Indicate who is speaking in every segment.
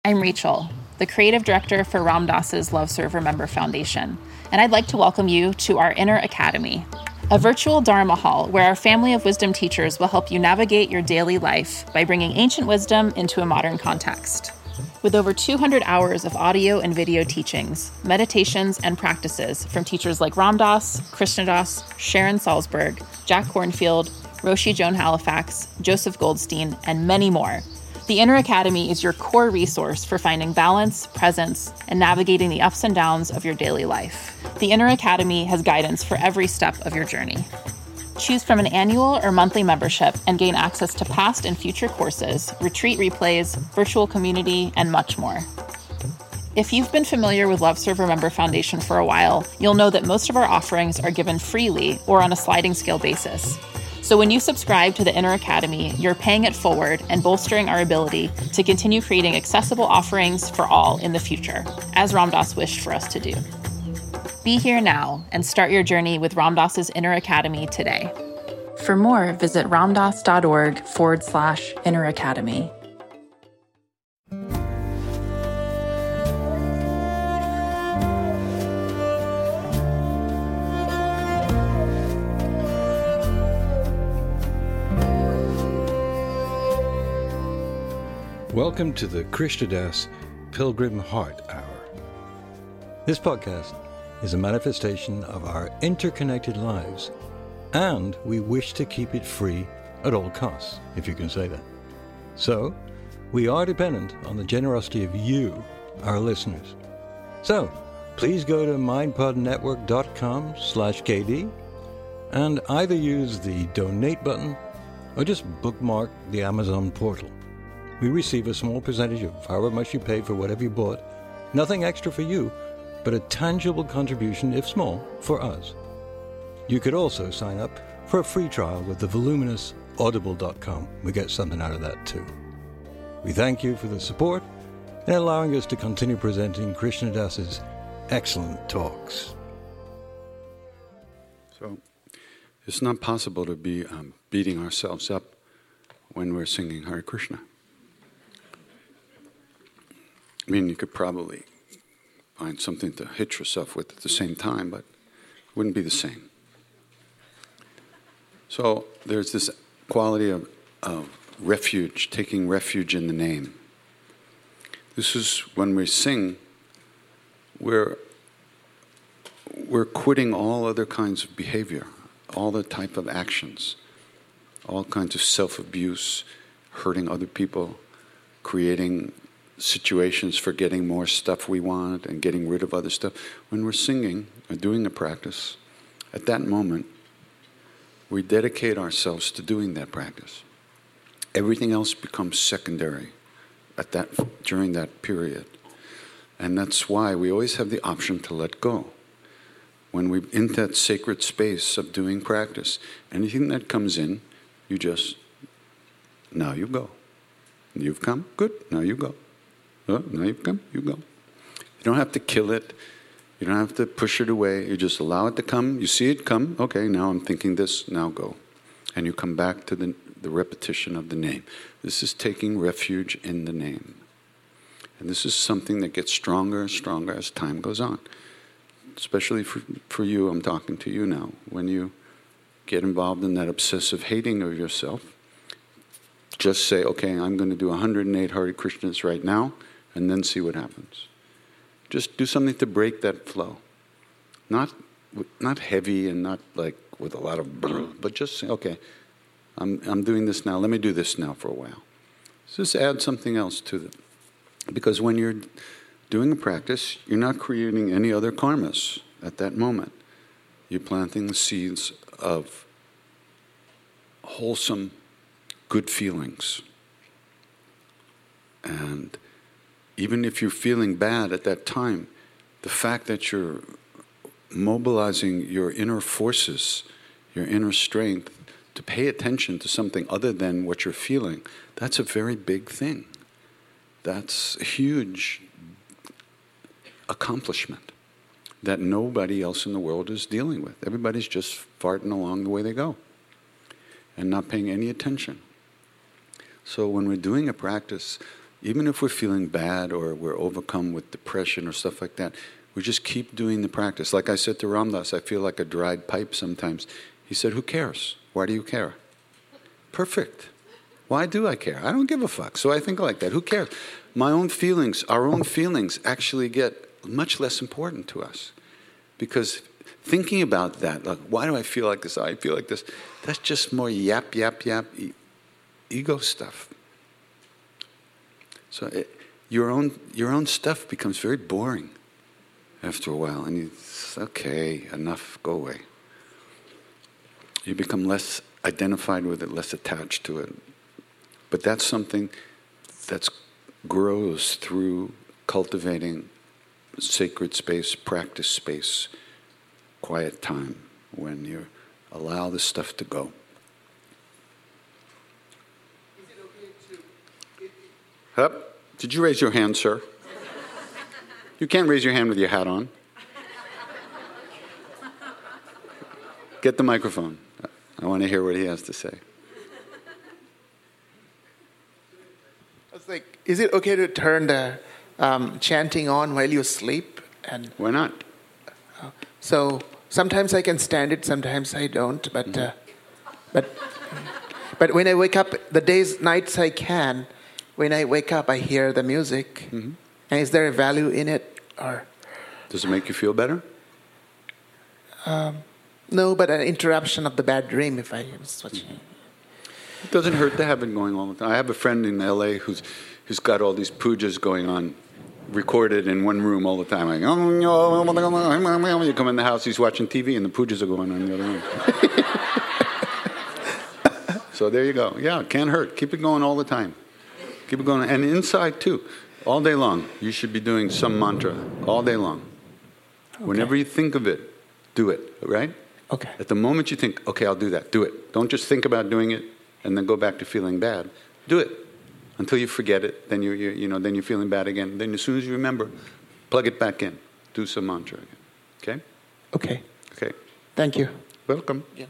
Speaker 1: I'm Rachel, the creative director for Ram Dass's Love Serve Remember Foundation, and I'd like to welcome you to our Inner Academy, a virtual Dharma hall where our family of wisdom teachers will help you navigate your daily life by bringing ancient wisdom into a modern context. With over 200 hours of audio and video teachings, meditations, and practices from teachers like Ram Dass, Krishna Das, Sharon Salzberg, Jack Kornfield, Roshi Joan Halifax, Joseph Goldstein, and many more, the Inner Academy is your core resource for finding balance, presence, and navigating the ups and downs of your daily life. The Inner Academy has guidance for every step of your journey. Choose from an annual or monthly membership and gain access to past and future courses, retreat replays, virtual community, and much more. If you've been familiar with Love Serve Remember Foundation for a while, you'll know that most of our offerings are given freely or on a sliding scale basis. So when you subscribe to the Inner Academy, you're paying it forward and bolstering our ability to continue creating accessible offerings for all in the future, as Ram Dass wished for us to do. Be here now and start your journey with Ram Dass's Inner Academy today. For more, visit ramdass.org/Inner Academy.
Speaker 2: Welcome to the Krishna Das Pilgrim Heart Hour. This podcast is a manifestation of our interconnected lives, and we wish to keep it free at all costs, if you can say that. So, we are dependent on the generosity of you, our listeners. So, please go to mindpodnetwork.com/KD and either use the donate button or just bookmark the Amazon portal. We receive a small percentage of however much you pay for whatever you bought. Nothing extra for you, but a tangible contribution, if small, for us. You could also sign up for a free trial with the voluminous audible.com. We get something out of that too. We thank you for the support and allowing us to continue presenting Krishna Das's excellent talks.
Speaker 3: So, it's not possible to be beating ourselves up when we're singing Hare Krishna. I mean, you could probably find something to hit yourself with at the same time, but it wouldn't be the same. So there's this quality of refuge, taking refuge in the name. This is when we sing, we're quitting all other kinds of behavior, all the type of actions, all kinds of self-abuse, hurting other people, creating situations for getting more stuff we want and getting rid of other stuff. When we're singing or doing a practice, at that moment, we dedicate ourselves to doing that practice. Everything else becomes secondary during that period. And that's why we always have the option to let go. When we're in that sacred space of doing practice, anything that comes in, you just, now you go. You've come, good, now you go. Oh, now you've come, you go. You don't have to kill it. You don't have to push it away. You just allow it to come. You see it come. Okay, now I'm thinking this, now go. And you come back to the repetition of the name. This is taking refuge in the name. And this is something that gets stronger and stronger as time goes on. Especially for you, I'm talking to you now. When you get involved in that obsessive hating of yourself, just say, okay, I'm going to do 108 Hare Krishnas right now, and then see what happens. Just do something to break that flow. Not heavy and not like with a lot of but just say, okay, I'm doing this now. Let me do this now for a while. Just add something else to it. Because when you're doing a practice, you're not creating any other karmas at that moment. You're planting the seeds of wholesome, good feelings. And even if you're feeling bad at that time, the fact that you're mobilizing your inner forces, your inner strength, to pay attention to something other than what you're feeling, that's a very big thing. That's a huge accomplishment that nobody else in the world is dealing with. Everybody's just farting along the way they go and not paying any attention. So when we're doing a practice, Even if we're feeling bad or we're overcome with depression or stuff like that, we just keep doing the practice. Like I said to Ram Dass, I feel like a dried pipe sometimes. He said, who cares? Why do you care? Perfect. Why do I care? I don't give a fuck. So I think like that. Who cares? My own feelings, our own feelings actually get much less important to us. Because thinking about that, like, why do I feel like this? I feel like this. That's just more yap, ego stuff. So your own stuff becomes very boring after a while. And it's okay, enough, go away. You become less identified with it, less attached to it. But that's something that grows through cultivating sacred space, practice space, quiet time, when you allow the stuff to go.
Speaker 4: Is it okay to...
Speaker 3: Hup. Did you raise your hand, sir? You can't raise your hand with your hat on. Get the microphone. I want to hear what he has to say.
Speaker 4: I was like, is it okay to turn the chanting on while you sleep? And
Speaker 3: Why not?
Speaker 4: so sometimes I can stand it, sometimes I don't. But when I wake up, the nights I can. When I wake up, I hear the music. Mm-hmm. And is there a value in it, or?
Speaker 3: Does it make you feel better?
Speaker 4: No, but an interruption of the bad dream if I was watching.
Speaker 3: It doesn't hurt to have it going all the time. I have a friend in L.A. who's got all these pujas going on, recorded in one room all the time. Like, you come in the house, he's watching TV, and the pujas are going on in the other room. So there you go. Yeah, it can't hurt. Keep it going all the time. Keep it going. And inside, too. All day long, you should be doing some mantra. All day long. Okay. Whenever you think of it, do it, right?
Speaker 4: Okay.
Speaker 3: At the moment you think, okay, I'll do that, do it. Don't just think about doing it and then go back to feeling bad. Do it until you forget it. Then then you're feeling bad again. Then as soon as you remember, plug it back in. Do some mantra again. Okay?
Speaker 4: Okay.
Speaker 3: Okay.
Speaker 4: Thank you.
Speaker 3: Welcome.
Speaker 4: Yeah.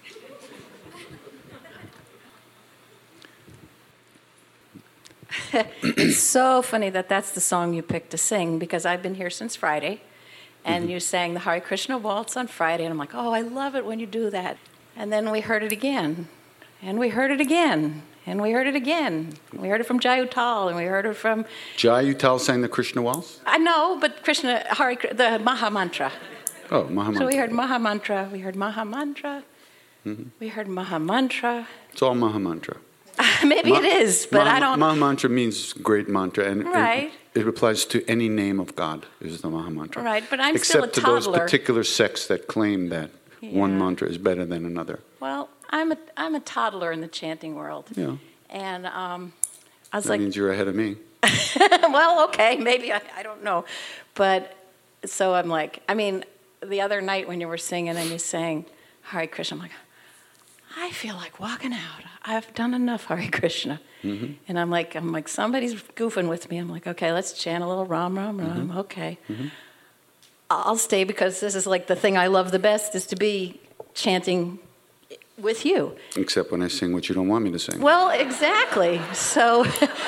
Speaker 5: It's so funny that that's the song you picked to sing, because I've been here since Friday, and you sang the Hare Krishna Waltz on Friday, and I'm like, oh, I love it when you do that. And then we heard it again, and we heard it again, and we heard it again. We heard it from Jai Uttal, and we heard it from...
Speaker 3: Jai Uttal sang the Krishna Waltz?
Speaker 5: I know, but the Maha Mantra.
Speaker 3: Oh, Maha Mantra.
Speaker 5: So we heard Maha Mantra, we heard Maha Mantra, we heard Maha Mantra.
Speaker 3: It's all Maha Mantra.
Speaker 5: Maybe it is, but I don't...
Speaker 3: Maha Mantra means great mantra, and
Speaker 5: right.
Speaker 3: it applies to any name of God, is the Maha Mantra.
Speaker 5: Right, but I'm still a
Speaker 3: toddler. Except to those particular sects that claim that one mantra is better than another.
Speaker 5: Well, I'm a toddler in the chanting world.
Speaker 3: Yeah.
Speaker 5: And I was
Speaker 3: that means you're ahead of me.
Speaker 5: Well, okay, maybe, I don't know. But, so I'm like, I mean, the other night when you were singing and you sang Hare Krishna, I'm like, I feel like walking out. I've done enough Hare Krishna. Mm-hmm. And I'm like, somebody's goofing with me. I'm like, okay, let's chant a little Ram, Ram, Ram. Mm-hmm. Okay. Mm-hmm. I'll stay, because this is like the thing I love the best, is to be chanting with you.
Speaker 3: Except when I sing what you don't want me to sing.
Speaker 5: Well, exactly. So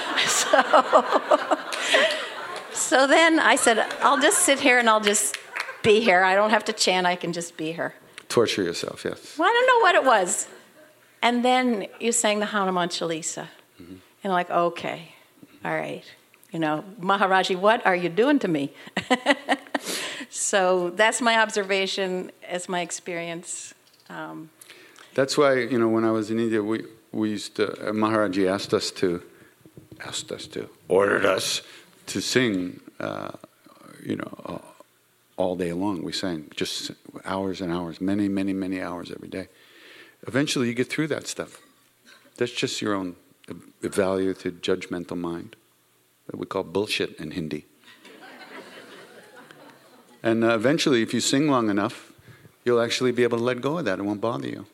Speaker 5: then I said, I'll just sit here and I'll just be here. I don't have to chant. I can just be here.
Speaker 3: Torture yourself, yes.
Speaker 5: Well, I don't know what it was. And then you sang the Hanuman Chalisa. Mm-hmm. And I'm like, okay, all right. Maharaji, what are you doing to me? So that's my observation as my experience.
Speaker 3: That's why, when I was in India, we used to, Maharaji ordered us to sing, all day long. We sang just hours and hours, many, many, many hours every day. Eventually you get through that stuff. That's just your own evaluated, judgmental mind that we call bullshit in Hindi. And eventually, if you sing long enough, you'll actually be able to let go of that. It won't bother you.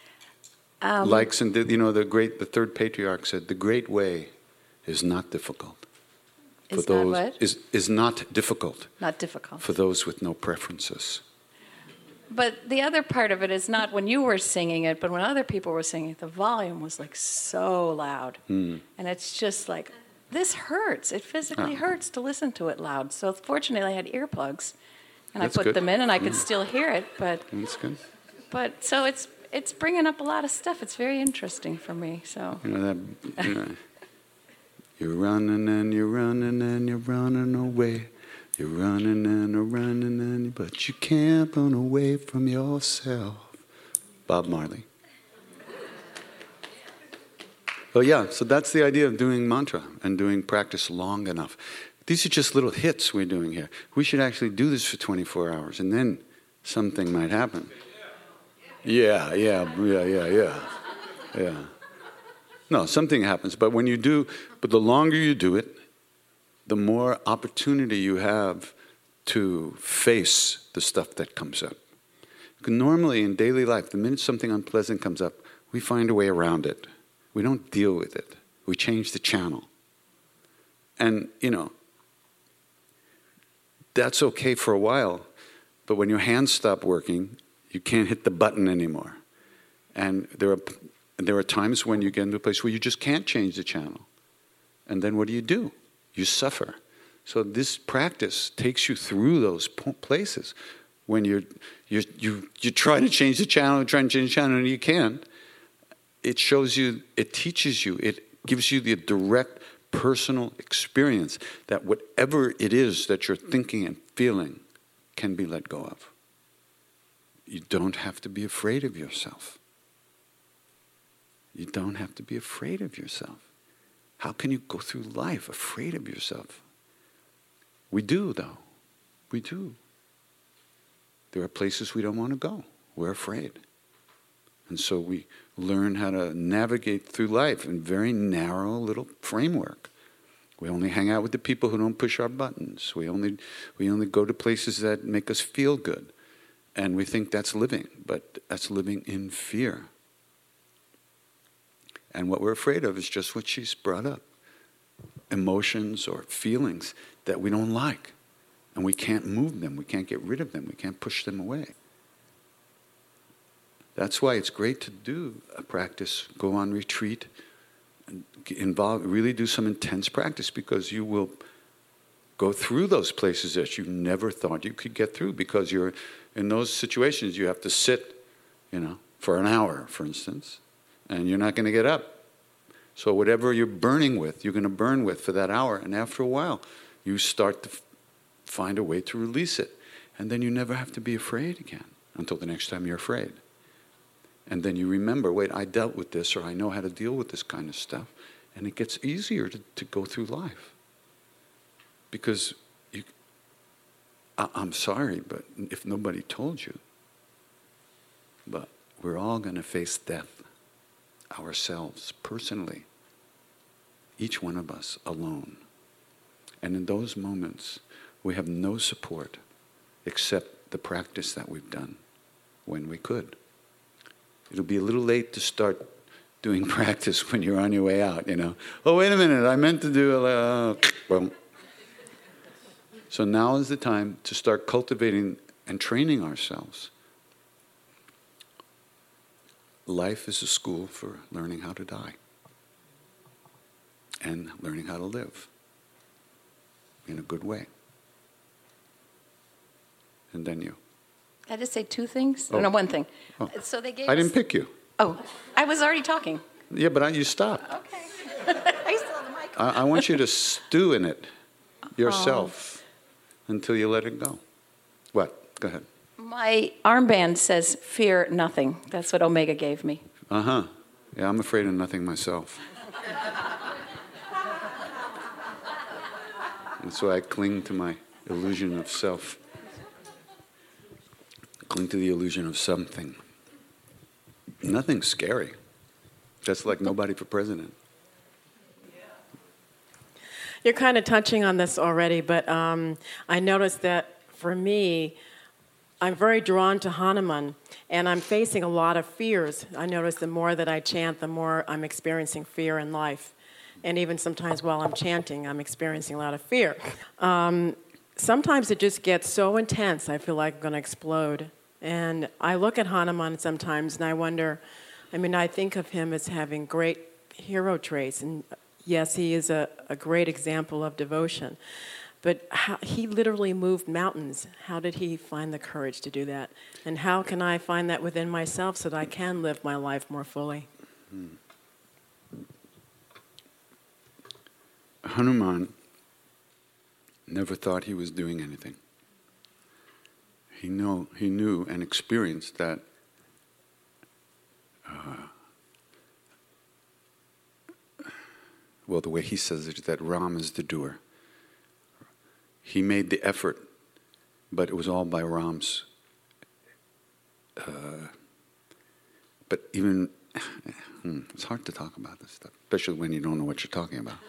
Speaker 3: The third patriarch said, the great way is not difficult.
Speaker 5: Is not
Speaker 3: difficult.
Speaker 5: Not difficult.
Speaker 3: For those with no preferences.
Speaker 5: But the other part of it is not when you were singing it, but when other people were singing it, the volume was like so loud. Mm. And it's just like, this hurts. It physically hurts to listen to it loud. So fortunately, I had earplugs, and
Speaker 3: That's
Speaker 5: I put
Speaker 3: good.
Speaker 5: them in, and I could still hear it.
Speaker 3: That's good.
Speaker 5: But so it's bringing up a lot of stuff. It's very interesting for me. So
Speaker 3: you're running and you're running and you're running away. You're running and you're running and but you can't run away from yourself. Bob Marley. Well, yeah, so that's the idea of doing mantra and doing practice long enough. These are just little hits we're doing here. We should actually do this for 24 hours, and then something might happen. Yeah. No, something happens. But the longer you do it, the more opportunity you have to face the stuff that comes up. Because normally in daily life, the minute something unpleasant comes up, we find a way around it. We don't deal with it. We change the channel. And, that's okay for a while. But when your hands stop working, you can't hit the button anymore. And there are times when you get into a place where you just can't change the channel. And then what do? You suffer. So this practice takes you through those places when you try to change the channel, and you can't. It shows you, it teaches you, it gives you the direct personal experience that whatever it is that you're thinking and feeling can be let go of. You don't have to be afraid of yourself. You don't have to be afraid of yourself. How can you go through life afraid of yourself? We do, though. We do. There are places we don't want to go. We're afraid. And so we learn how to navigate through life in very narrow little framework. We only hang out with the people who don't push our buttons. We only go to places that make us feel good. And we think that's living, but that's living in fear. And what we're afraid of is just what she's brought up. Emotions or feelings that we don't like. And we can't move them. We can't get rid of them. We can't push them away. That's why it's great to do a practice, go on retreat, really do some intense practice, because you will go through those places that you never thought you could get through, because you're in those situations you have to sit, for an hour, for instance, and you're not going to get up. So whatever you're burning with, you're going to burn with for that hour, and after a while, you start to find a way to release it, and then you never have to be afraid again until the next time you're afraid. And then you remember, wait, I dealt with this, or I know how to deal with this kind of stuff. And it gets easier to go through life. Because I'm sorry, but if nobody told you, but we're all going to face death ourselves, personally. Each one of us alone. And in those moments, we have no support except the practice that we've done when we could. It'll be a little late to start doing practice when you're on your way out, Oh, wait a minute, I meant to do well. So now is the time to start cultivating and training ourselves. Life is a school for learning how to die and learning how to live in a good way. And then you.
Speaker 5: Can I just say two things?
Speaker 3: Oh.
Speaker 5: No, one thing.
Speaker 3: Oh.
Speaker 5: So they gave
Speaker 3: I
Speaker 5: us...
Speaker 3: didn't pick you.
Speaker 5: Oh, I was already talking.
Speaker 3: Yeah, but you stopped.
Speaker 5: Okay. I still have the mic.
Speaker 3: I want you to stew in it yourself until you let it go. What? Go ahead.
Speaker 5: My armband says, fear nothing. That's what Omega gave me.
Speaker 3: Uh-huh. Yeah, I'm afraid of nothing myself. That's why I cling to my illusion of self. Cling to the illusion of something. Nothing's scary. That's like nobody for president.
Speaker 6: You're kind of touching on this already, but I noticed that for me, I'm very drawn to Hanuman, and I'm facing a lot of fears. I notice the more that I chant, the more I'm experiencing fear in life. And even sometimes while I'm chanting, I'm experiencing a lot of fear. Sometimes it just gets so intense, I feel like I'm going to explode. And I look at Hanuman sometimes, and I wonder, I think of him as having great hero traits, and yes, he is a great example of devotion. But he literally moved mountains. How did he find the courage to do that? And how can I find that within myself so that I can live my life more fully?
Speaker 3: Hanuman never thought he was doing anything. He knew and experienced that well, the way he says it is that Ram is the doer. He made the effort, but it was all by Ram's. But even, it's hard to talk about this stuff, especially when you don't know what you're talking about.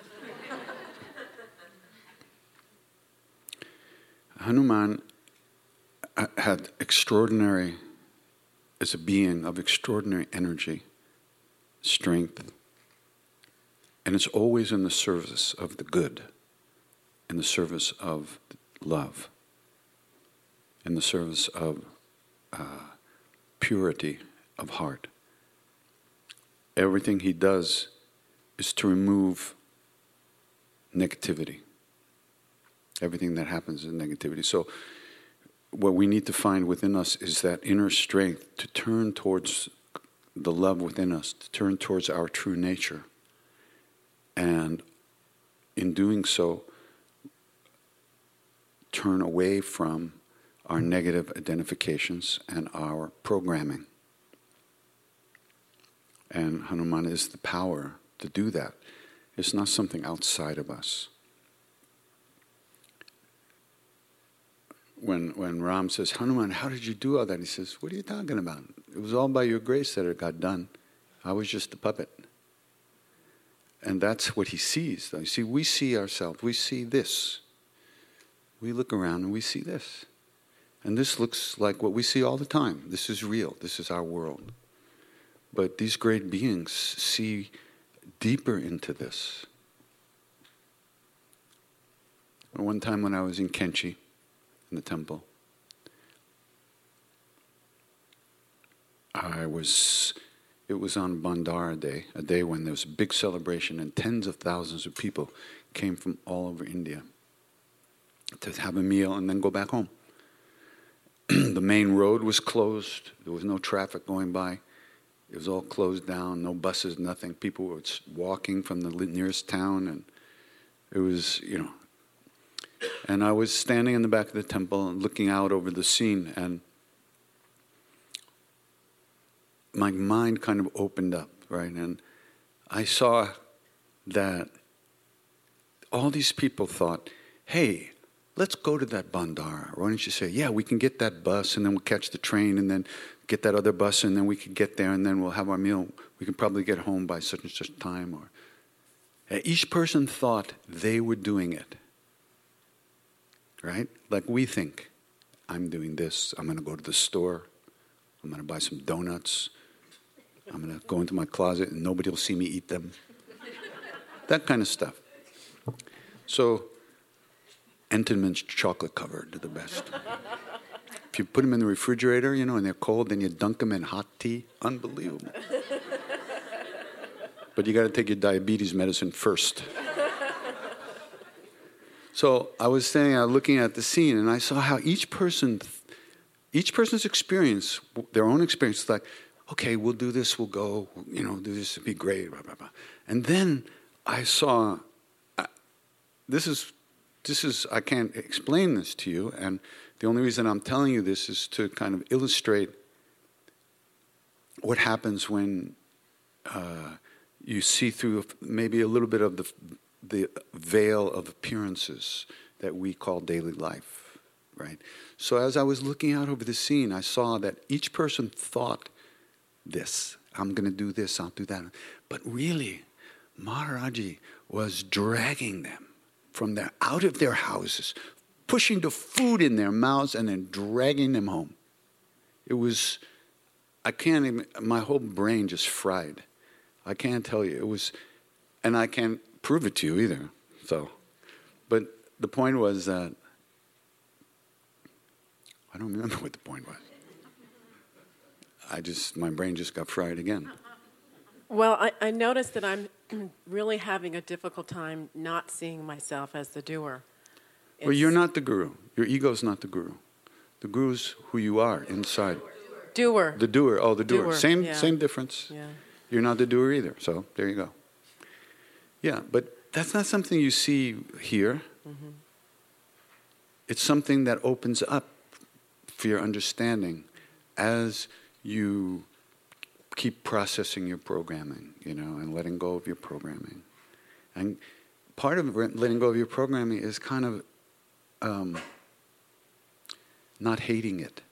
Speaker 3: Hanuman had is a being of extraordinary energy, strength, and it's always in the service of the good, in the service of love, in the service of purity of heart. Everything he does is to remove negativity. Everything that happens is negativity. So what we need to find within us is that inner strength to turn towards the love within us, to turn towards our true nature. And in doing so, turn away from our negative identifications and our programming. And Hanuman is the power to do that. It's not something outside of us. When Ram says, Hanuman, how did you do all that? He says, what are you talking about? It was all by your grace that it got done. I was just a puppet. And that's what he sees. You see, we see ourselves. We see this. We look around and we see this. And this looks like what we see all the time. This is real. This is our world. But these great beings see deeper into this. One time when I was in Kenchi, in the temple, it was on Bandara Day, a day when there was a big celebration and tens of thousands of people came from all over India to have a meal and then go back home. The main road was closed. There was no traffic going by. It was all closed down, no buses, nothing. People were walking from the nearest town, and it was, And I was standing in the back of the temple and looking out over the scene, and my mind kind of opened up, right? And I saw that all these people thought, hey, let's go to that Bandara. Why don't you say, yeah, we can get that bus, and then we'll catch the train, and then get that other bus, and then we can get there, and then we'll have our meal. We can probably get home by such and such time. Or each person thought they were doing it. Right? Like we think, I'm doing this, I'm going to go to the store, I'm going to buy some donuts, I'm going to go into my closet and nobody will see me eat them. That kind of stuff. So, Entenmann's chocolate covered are the best. If you put them in the refrigerator, and they're cold, then you dunk them in hot tea, unbelievable. But you got to take your diabetes medicine first. So I was standing out looking at the scene, and I saw how each person's experience, their own experience, like, okay, we'll do this, we'll go, do this, it'll be great, blah, blah, blah. And then I saw, this is, I can't explain this to you, and the only reason I'm telling you this is to kind of illustrate what happens when you see through maybe a little bit of the veil of appearances that we call daily life, right? So as I was looking out over the scene, I saw that each person thought this, I'm going to do this, I'll do that. But really, Maharaji was dragging them out of their houses, pushing the food in their mouths and then dragging them home. It was, my whole brain just fried. I can't tell you. It was, and I can't prove it to you either. So, but the point was that I don't remember what the point was. My brain just got fried again.
Speaker 6: Well, I noticed that I'm really having a difficult time not seeing myself as the doer.
Speaker 3: Well, you're not the guru. Your ego's not the guru. The guru's who you are inside.
Speaker 6: Doer.
Speaker 3: The doer. Oh, the doer.
Speaker 6: Doer,
Speaker 3: Same
Speaker 6: yeah.
Speaker 3: same difference.
Speaker 6: Yeah.
Speaker 3: You're not the doer either. So there you go. Yeah, but that's not something you see here.
Speaker 6: Mm-hmm.
Speaker 3: It's something that opens up for your understanding as you keep processing your programming, and letting go of your programming. And part of letting go of your programming is kind of not hating it.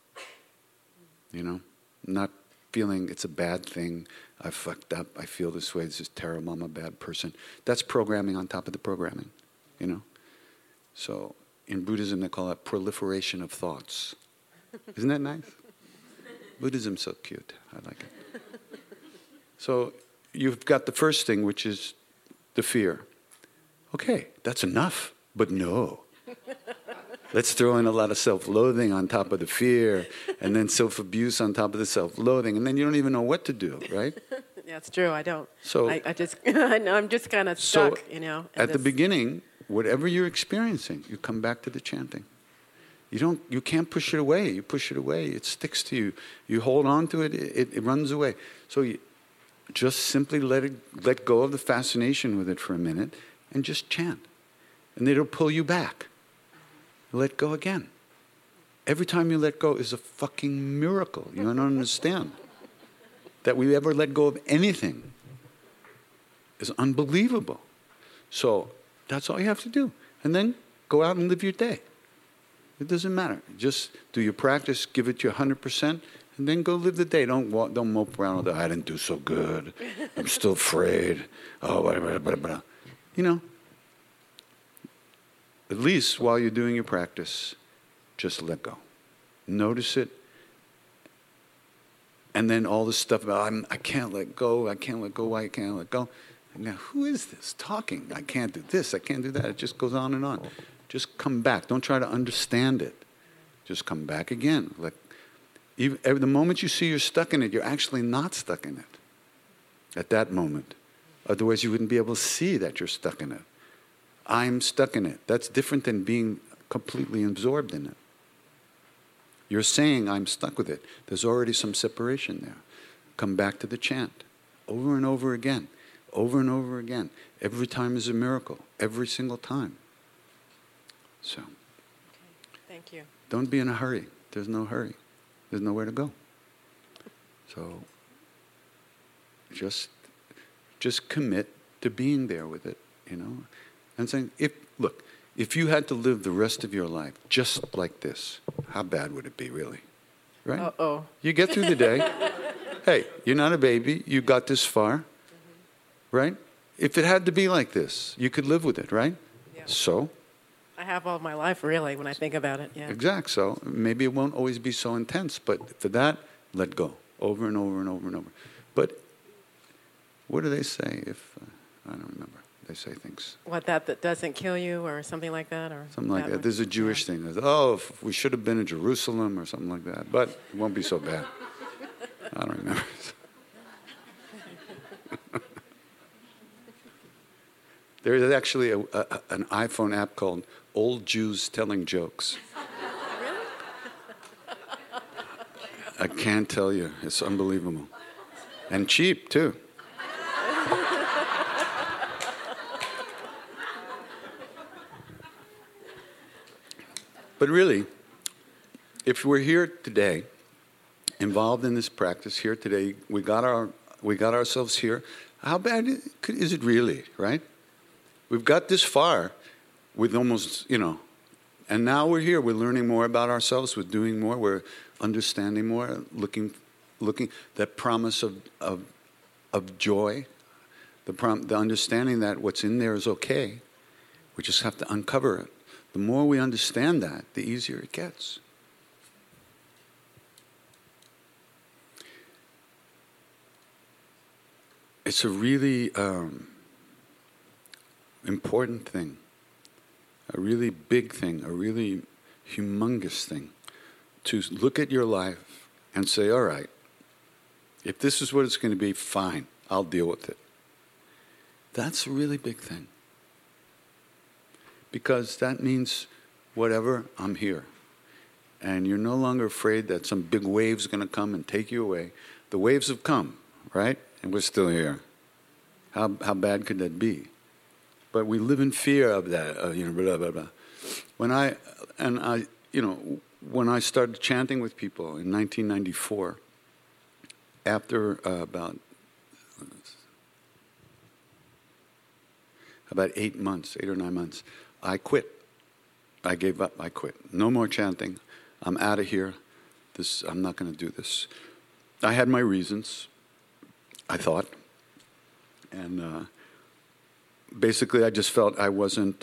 Speaker 3: Not feeling it's a bad thing. I fucked up. I feel this way. This is terrible. I'm a bad person. That's programming on top of the programming, So in Buddhism, they call it proliferation of thoughts. Isn't that nice? Buddhism's so cute. I like it. So you've got the first thing, which is the fear. Okay, that's enough. But no. Let's throw in a lot of self-loathing on top of the fear, and then self-abuse on top of the self-loathing, and then you don't even know what to do, right?
Speaker 6: Yeah, it's true. I don't.
Speaker 3: So
Speaker 6: I just, I'm just kind of stuck,
Speaker 3: At the beginning, whatever you're experiencing, you come back to the chanting. You can't push it away. You push it away, it sticks to you. You hold on to it, it runs away. So you just simply let go of the fascination with it for a minute, and just chant, and it'll pull you back. Let go again. Every time you let go is a fucking miracle. You don't understand. That we ever let go of anything is unbelievable. So that's all you have to do. And then go out and live your day. It doesn't matter. Just do your practice, give it your 100%, and then go live the day. Don't mope around with, I didn't do so good. I'm still afraid. Oh, blah, blah, blah, blah. At least while you're doing your practice, just let go. Notice it. And then all this stuff about, I can't let go, why I can't let go. Now, who is this talking? I can't do this, I can't do that. It just goes on and on. Just come back. Don't try to understand it. Just come back again. The moment you see you're stuck in it, you're actually not stuck in it at that moment. Otherwise, you wouldn't be able to see that you're stuck in it. I'm stuck in it. That's different than being completely absorbed in it. You're saying, I'm stuck with it. There's already some separation there. Come back to the chant. Over and over again. Over and over again. Every time is a miracle. Every single time. So.
Speaker 6: Okay. Thank you.
Speaker 3: Don't be in a hurry. There's no hurry. There's nowhere to go. So, just commit to being there with it, And saying, if you had to live the rest of your life just like this, how bad would it be, really? Right?
Speaker 6: Uh-oh.
Speaker 3: You get through the day. Hey, you're not a baby. You got this far. Right? If it had to be like this, you could live with it, right?
Speaker 6: Yeah.
Speaker 3: So?
Speaker 6: I have all my life, really, when I think about it, yeah.
Speaker 3: Exactly. So maybe it won't always be so intense, but for that, let go. Over and over and over and over. But what do they say if, I don't remember. They say things.
Speaker 6: What, that doesn't kill you or something like that? Or
Speaker 3: something like that. There's a Jewish thing. If we should have been in Jerusalem or something like that. But it won't be so bad. I don't remember. There's actually an iPhone app called Old Jews Telling Jokes.
Speaker 6: Really?
Speaker 3: I can't tell you. It's unbelievable. And cheap, too. But really, if we're here today, involved in this practice here today, we got ourselves here. How bad is it really, right? We've got this far with almost, and now we're here. We're learning more about ourselves. We're doing more. We're understanding more. Looking that promise of joy, the understanding that what's in there is okay. We just have to uncover it. The more we understand that, the easier it gets. It's a really important thing, a really big thing, a really humongous thing, to look at your life and say, all right, if this is what it's going to be, fine, I'll deal with it. That's a really big thing. Because that means whatever, I'm here. And you're no longer afraid that some big wave's going to come and take you away. The waves have come, right? And we're still here. How bad could that be? But we live in fear of that, blah, blah, blah. When I started chanting with people in 1994, after about 8 or 9 months, I quit. I gave up. I quit. No more chanting. I'm out of here. I'm not going to do this. I had my reasons, I thought. And basically, I just felt I wasn't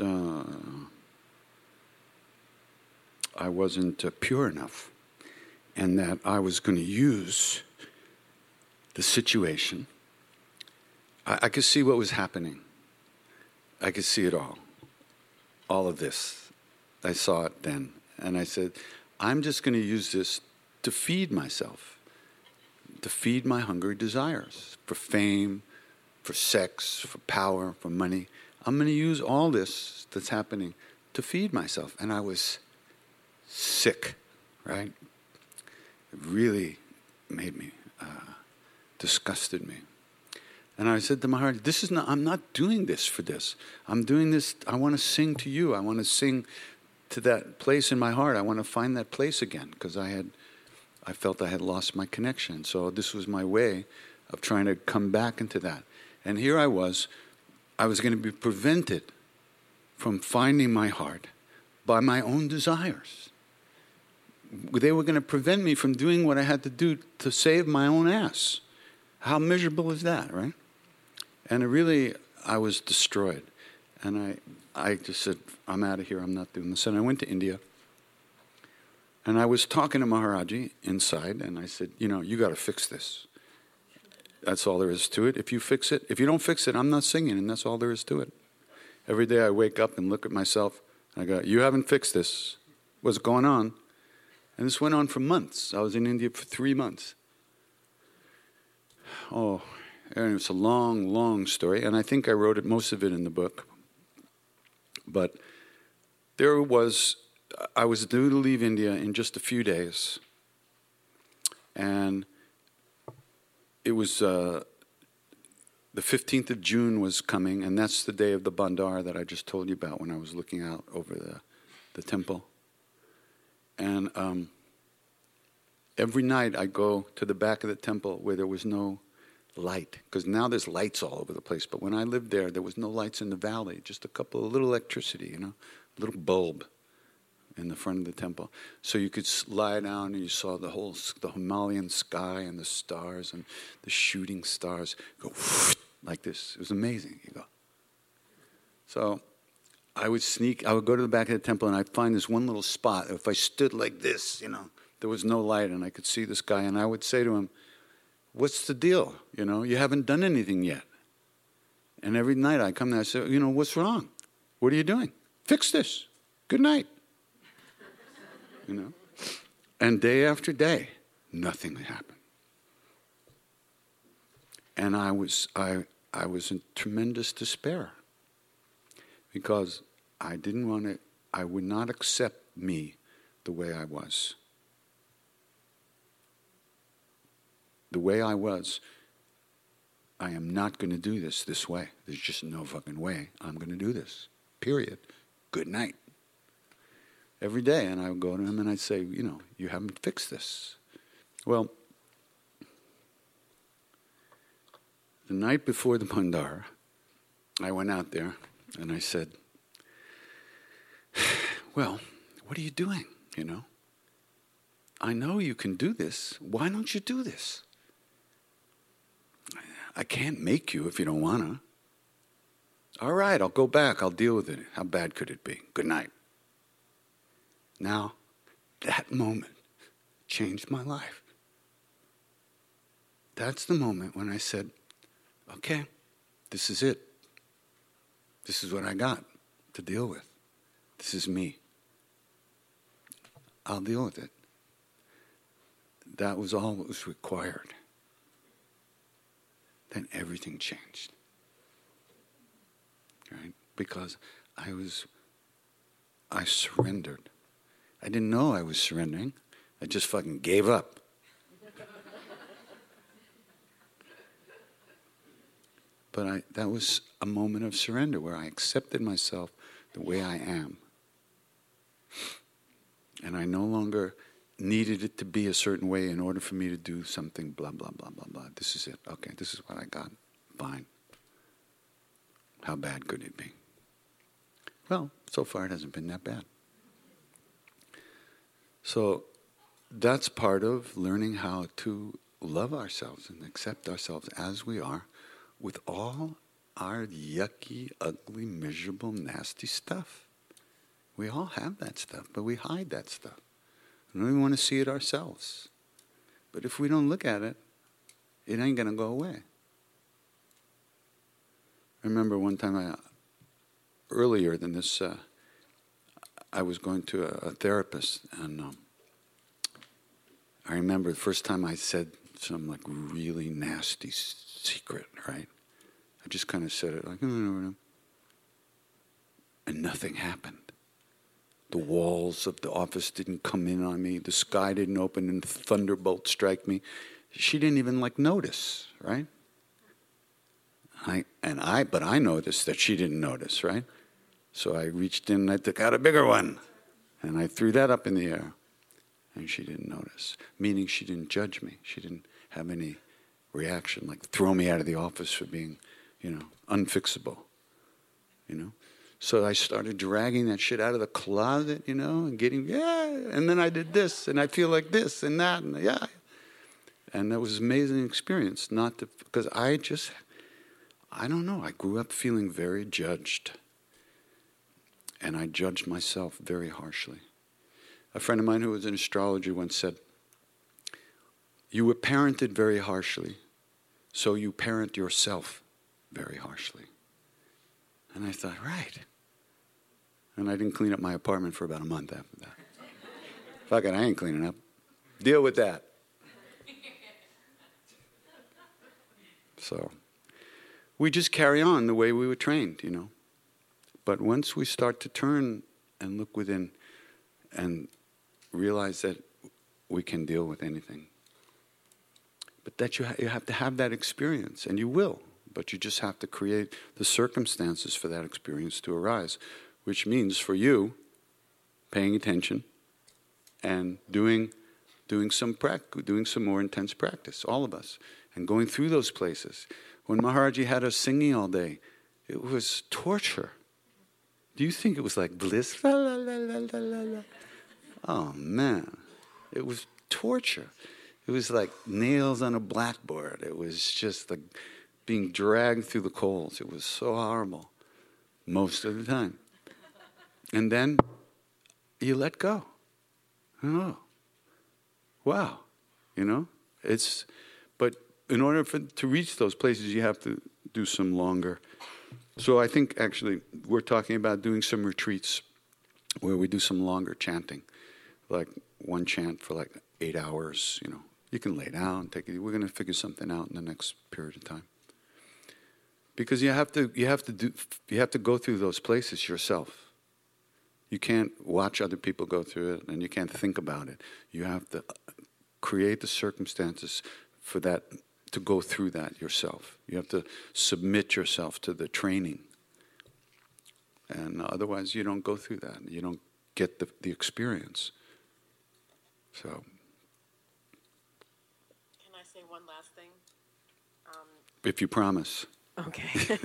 Speaker 3: pure enough, and that I was going to use the situation. I could see what was happening. I could see it all of this. I saw it then, and I said, I'm just going to use this to feed myself, to feed my hungry desires for fame, for sex, for power, for money. I'm going to use all this that's happening to feed myself. And I was sick, right? It really made me, disgusted me. And I said to my heart, I'm not doing this for this. I'm doing this, I want to sing to you. I want to sing to that place in my heart. I want to find that place again, because I felt I had lost my connection. So this was my way of trying to come back into that. And here I was going to be prevented from finding my heart by my own desires. They were going to prevent me from doing what I had to do to save my own ass. How miserable is that, right? And I was destroyed. And I just said, I'm out of here, I'm not doing this. And I went to India. And I was talking to Maharaji inside, and I said, you got to fix this. That's all there is to it. If you don't fix it, I'm not singing, and that's all there is to it. Every day I wake up and look at myself, and I go, you haven't fixed this. What's going on? And this went on for months. I was in India for 3 months. Oh, and it's a long, long story, and I think I wrote most of it in the book. But I was due to leave India in just a few days, and it was the 15th of June was coming, and that's the day of the Bandar that I just told you about when I was looking out over the temple. And every night I go to the back of the temple where there was no light, because now there's lights all over the place. But when I lived there was no lights in the valley, just a couple of little electricity, a little bulb in the front of the temple. So you could lie down and you saw the Himalayan sky and the stars and the shooting stars go like this. It was amazing. So I would go to the back of the temple, and I'd find this one little spot. If I stood like this, there was no light, and I could see this guy, and I would say to him, what's the deal? You haven't done anything yet. And every night I come there, I say, what's wrong? What are you doing? Fix this. Good night. And day after day, nothing happened. And I was in tremendous despair, because I would not accept me the way I was. The way I was, I am not going to do this way. There's just no fucking way I'm going to do this. Period. Good night. Every day, and I would go to him and I'd say, you haven't fixed this. Well, the night before the Bandar, I went out there and I said, well, what are you doing, I know you can do this. Why don't you do this? I can't make you if you don't want to. All right, I'll go back. I'll deal with it. How bad could it be? Good night. Now, that moment changed my life. That's the moment when I said, okay, this is it. This is what I got to deal with. This is me. I'll deal with it. That was all that was required. then everything changed. Right? Because I surrendered. I didn't know I was surrendering. I just fucking gave up. But that was a moment of surrender where I accepted myself the way I am. And I no longer needed it to be a certain way in order for me to do something, blah, blah, blah, blah, blah. This is it. Okay, this is what I got. Fine. How bad could it be? Well, so far it hasn't been that bad. So that's part of learning how to love ourselves and accept ourselves as we are, with all our yucky, ugly, miserable, nasty stuff. We all have that stuff, but we hide that stuff. We don't even want to see it ourselves. But if we don't look at it, it ain't going to go away. I remember one time, earlier than this, I was going to a therapist, and I remember the first time I said some like really nasty secret, right? I just kind of said it like, and nothing happened. The walls of the office didn't come in on me. The sky didn't open and thunderbolt strike me. She didn't even like notice, right? But I noticed that she didn't notice, right? So I reached in and I took out a bigger one. And I threw that up in the air. And she didn't notice. Meaning she didn't judge me. She didn't have any reaction, like throw me out of the office for being, unfixable. So I started dragging that shit out of the closet, and getting, and then I did this, and I feel like this, and that, and yeah. And that was an amazing experience, because I don't know, I grew up feeling very judged. And I judged myself very harshly. A friend of mine who was an astrologer once said, "You were parented very harshly, so you parent yourself very harshly." And I thought, right. And I didn't clean up my apartment for about a month after that. Fuck it, I ain't cleaning up. Deal with that. So we just carry on the way we were trained, But once we start to turn and look within and realize that we can deal with anything, but that you have to have that experience, and you will, but you just have to create the circumstances for that experience to arise, which means for you paying attention and doing some more intense practice, all of us, and going through those places. When Maharaji had us singing all day, it was torture. Do you think it was like bliss? La, la, la, la, la, la, la. Oh, man. It was torture. It was like nails on a blackboard. It was just like being dragged through the coals. It was so horrible most of the time. And then you let go. Oh, wow. But in order to reach those places, you have to do some longer. So I think actually we're talking about doing some retreats where we do some longer chanting, like one chant for like 8 hours. You can lay down, take it. We're going to figure something out in the next period of time, because you have to go through those places yourself. You can't watch other people go through it, and you can't think about it. You have to create the circumstances for that, to go through that yourself. You have to submit yourself to the training. And otherwise you don't go through that. You don't get the experience. So.
Speaker 6: Can I say one last thing?
Speaker 3: If you promise.
Speaker 6: Okay.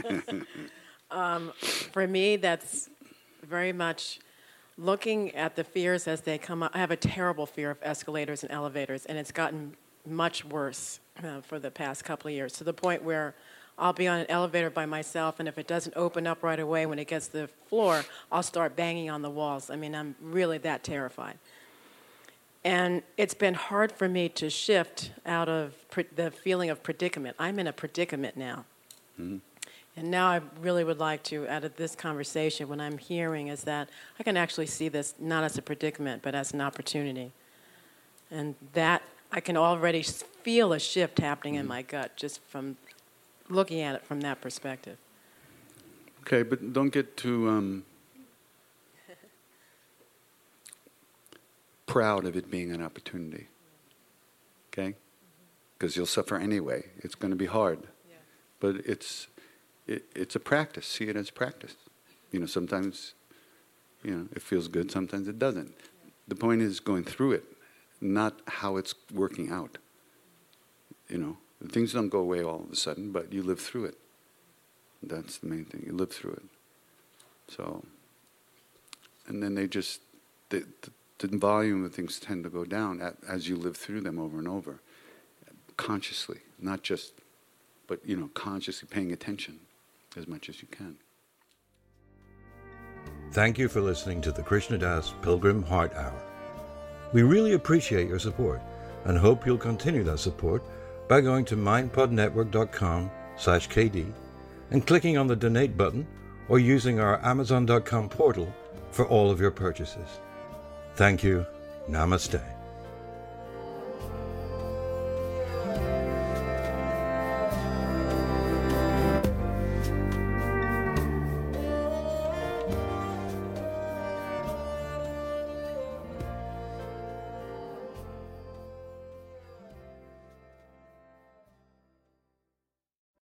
Speaker 6: For me, that's very much looking at the fears as they come up. I have a terrible fear of escalators and elevators, and it's gotten much worse for the past couple of years, to the point where I'll be on an elevator by myself, and if it doesn't open up right away when it gets to the floor, I'll start banging on the walls. I mean, I'm really that terrified. And it's been hard for me to shift out of the feeling of predicament. I'm in a predicament now. Mm-hmm. And now I really would like to, out of this conversation, what I'm hearing is that I can actually see this not as a predicament, but as an opportunity. And that I can already feel a shift happening in my gut just from looking at it from that perspective.
Speaker 3: Okay, but don't get too proud of it being an opportunity. Okay? Because you'll suffer anyway. It's going to be hard.
Speaker 6: Yeah.
Speaker 3: But it's a practice. See it as practice. Sometimes, it feels good. Sometimes it doesn't. The point is going through it, not how it's working out. Things don't go away all of a sudden, but you live through it. That's the main thing. You live through it. So, and then the volume of things tend to go down as you live through them over and over, consciously, not just, but consciously paying attention as much as you can.
Speaker 2: Thank you for listening to the Krishna Das Pilgrim Heart Hour. We really appreciate your support and hope you'll continue that support by going to mindpodnetwork.com/KD and clicking on the donate button or using our Amazon.com portal for all of your purchases. Thank you. Namaste.